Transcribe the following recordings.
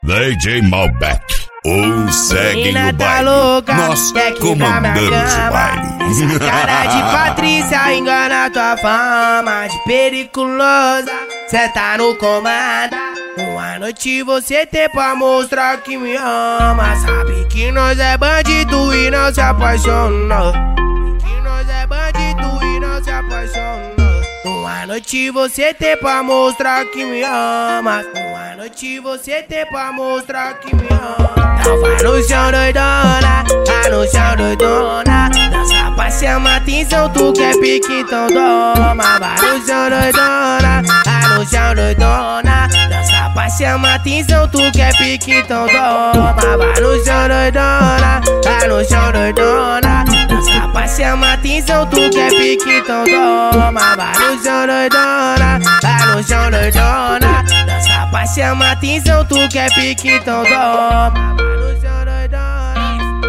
DJ Malbec. Ou seguem o baile, nós comandamos o baile. Essa cara de Patrícia engana tua fama de periculosa. Cê tá no comando. Uma noite você tem pra mostrar que me ama. Sabe que nós é bandido e não se apaixona. Que nós é bandido e não se apaixona. Uma noite você tem pra mostrar que me ama. Uma noite você tem pra mostrar que me ama. Então vai no chão doidona, vai no chão doidona. Dança pra chamar atenção, tu quer pique, então toma. Vai no chão doidona, vai no chão doidona. Dança pra chamar atenção, tu quer pique, então toma. Vai no chão doidona, vai no chão doidona. Dança pra chamar atenção, tu quer pique, então toma. Vai no chão doidona, vai no chão doidona. Dança pra chamar atenção, tu quer pique, então toma. Vai no chão doidona.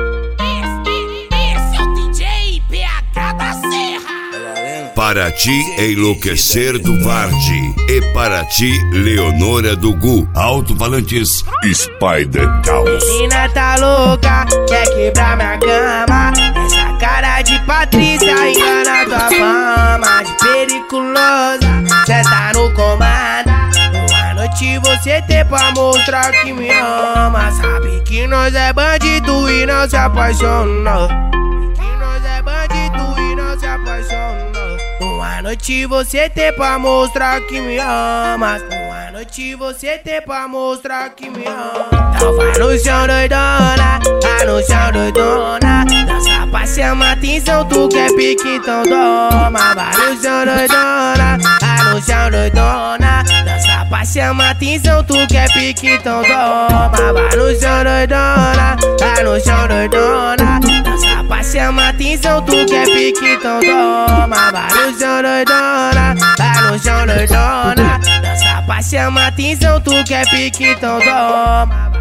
Esse é o DJ PH da Serra. Para ti, Enlouquecer do Varde. E para ti, Leonora do Gu. Alto-falantes, Spider Caos. Menina tá louca, quer quebrar minha cama. Essa cara de Patrícia engana tua fama de periculosa. Cê tá no comando. Uma noite você tem pra mostrar que me ama. Sabe que nós é bandido e não se apaixona. Que nós é bandido e não se apaixona. Uma noite você tem pra mostrar que me ama. Uma noite você tem pra mostrar que me ama. Então vai no chão doidona, vai no chão doidona. Dança pra chamar atenção, tu quer pique, então toma. Vai no chão doidona, vai no chão doidona. Dança pra chamar atenção, tu quer pique, então toma. Vai no chão doidona, vai no chão doidona. Dança pra chamar atenção, tu quer pique, então toma. Vai no chão doidona, vai no chão doidona. Dança pra chamar atenção, tu quer pique, então toma.